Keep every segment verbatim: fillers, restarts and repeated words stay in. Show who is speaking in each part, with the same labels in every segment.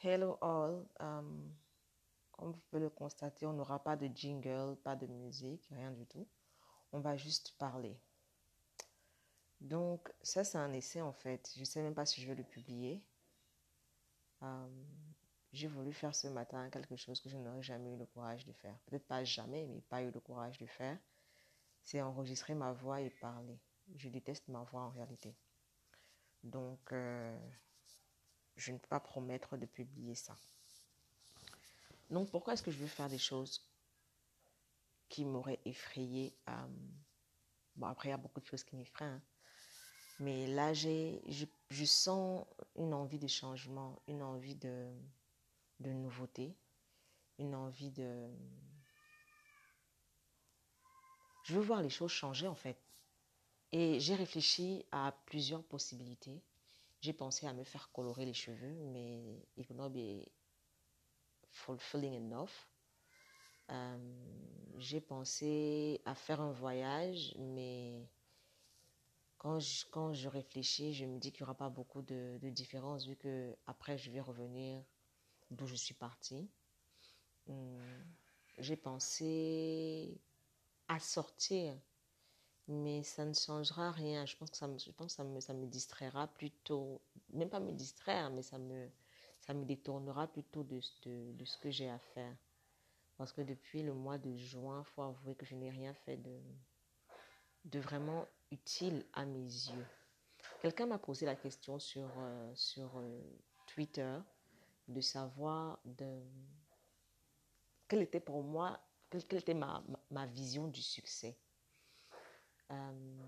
Speaker 1: Hello all. Euh, comme vous pouvez le constater, on n'aura pas de jingle, pas de musique, rien du tout. On va juste parler. Donc, ça, c'est un essai en fait. Je ne sais même pas si je vais le publier. Euh, j'ai voulu faire ce matin quelque chose que je n'aurais jamais eu le courage de faire. Peut-être pas jamais, mais pas eu le courage de faire. C'est enregistrer ma voix et parler. Je déteste ma voix en réalité. Donc, euh, je ne peux pas promettre de publier ça. Donc, pourquoi est-ce que je veux faire des choses qui m'auraient effrayé? euh, Bon, après, il y a beaucoup de choses qui m'effraient, hein. Mais là, j'ai, je, je sens une envie de changement, une envie de, de nouveauté, une envie de... Je veux voir les choses changer, en fait. Et j'ai réfléchi à plusieurs possibilités. J'ai pensé à me faire colorer les cheveux, mais it would not be fulfilling enough. Euh, j'ai pensé à faire un voyage, mais quand je, quand je réfléchis, je me dis qu'il n'y aura pas beaucoup de, de différence vu que après je vais revenir d'où je suis partie. Hum, j'ai pensé à sortir, mais ça ne changera rien. Je pense que ça me, je pense que ça me, ça me distraira plutôt, même pas me distraire, mais ça me, ça me détournera plutôt de, de, de ce que j'ai à faire. Parce que depuis le mois de juin, il faut avouer que je n'ai rien fait de, de vraiment utile à mes yeux. Quelqu'un m'a posé la question sur, euh, sur euh, Twitter de savoir de, quelle était pour moi, quelle, quelle était ma, ma, ma vision du succès. Euh,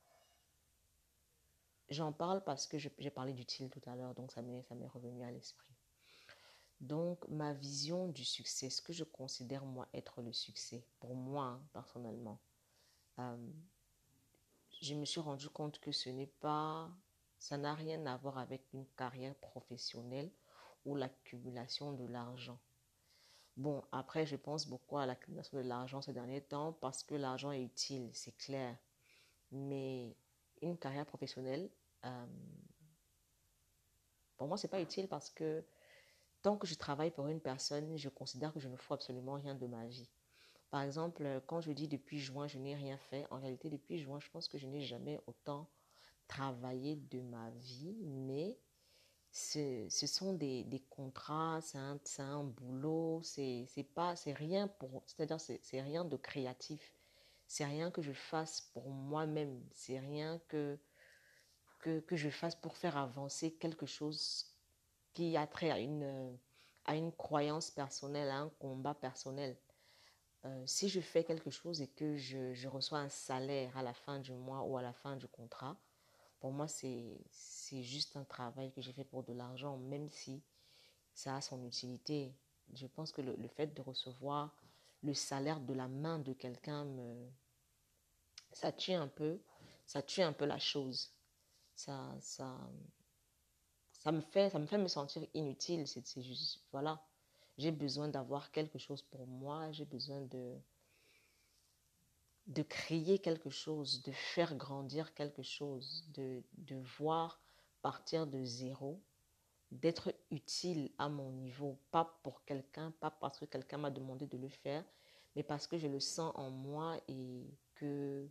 Speaker 1: j'en parle parce que je, j'ai parlé d'utile tout à l'heure, donc ça m'est, ça m'est revenu à l'esprit. Donc, ma vision du succès, ce que je considère moi être le succès, pour moi, hein, personnellement, euh, je me suis rendu compte que ce n'est pas, ça n'a rien à voir avec une carrière professionnelle ou l'accumulation de l'argent. Bon, après, je pense beaucoup à l'accumulation de l'argent ces derniers temps parce que l'argent est utile, c'est clair. Mais une carrière professionnelle, euh, pour moi, c'est pas utile parce que tant que je travaille pour une personne, je considère que je ne fous absolument rien de ma vie. Par exemple, quand je dis depuis juin, je n'ai rien fait, en réalité, depuis juin, je pense que je n'ai jamais autant travaillé de ma vie, mais ce, ce sont des, des contrats, c'est un, c'est un boulot, c'est, c'est pas, c'est rien pour, c'est-à-dire c'est, c'est rien de créatif, c'est rien que je fasse pour moi-même, c'est rien que, que, que je fasse pour faire avancer quelque chose qui a trait à une, à une croyance personnelle, à un combat personnel. Euh, si je fais quelque chose et que je, je reçois un salaire à la fin du mois ou à la fin du contrat, pour moi, c'est, c'est juste un travail que j'ai fait pour de l'argent, même si ça a son utilité. Je pense que le, le fait de recevoir le salaire de la main de quelqu'un, me, ça tue un peu, ça tue un peu la chose. Ça, ça, ça me fait, ça me fait me sentir inutile. C'est, c'est juste, voilà. J'ai besoin d'avoir quelque chose pour moi. J'ai besoin de, de créer quelque chose, de faire grandir quelque chose, de, de voir partir de zéro, d'être utile à mon niveau, pas pour quelqu'un, pas parce que quelqu'un m'a demandé de le faire, mais parce que je le sens en moi et que,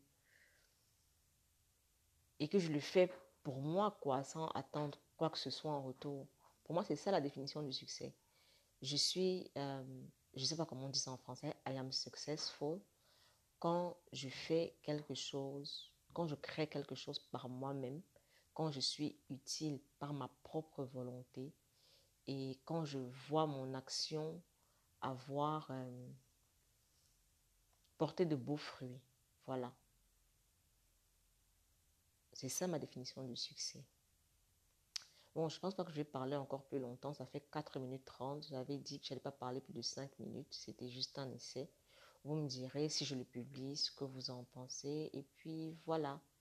Speaker 1: et que je le fais pour moi, quoi, sans attendre quoi que ce soit en retour. Pour moi, c'est ça la définition du succès. Je suis, euh, je ne sais pas comment on dit ça en français, I am successful quand je fais quelque chose, quand je crée quelque chose par moi-même, quand je suis utile par ma propre volonté et quand je vois mon action avoir euh, porté de beaux fruits. Voilà. C'est ça ma définition du succès. Bon, je pense pas que je vais parler encore plus longtemps. Ça fait quatre minutes trente. J'avais dit que je n'allais pas parler plus de cinq minutes. C'était juste un essai. Vous me direz si je le publie, ce que vous en pensez. Et puis voilà.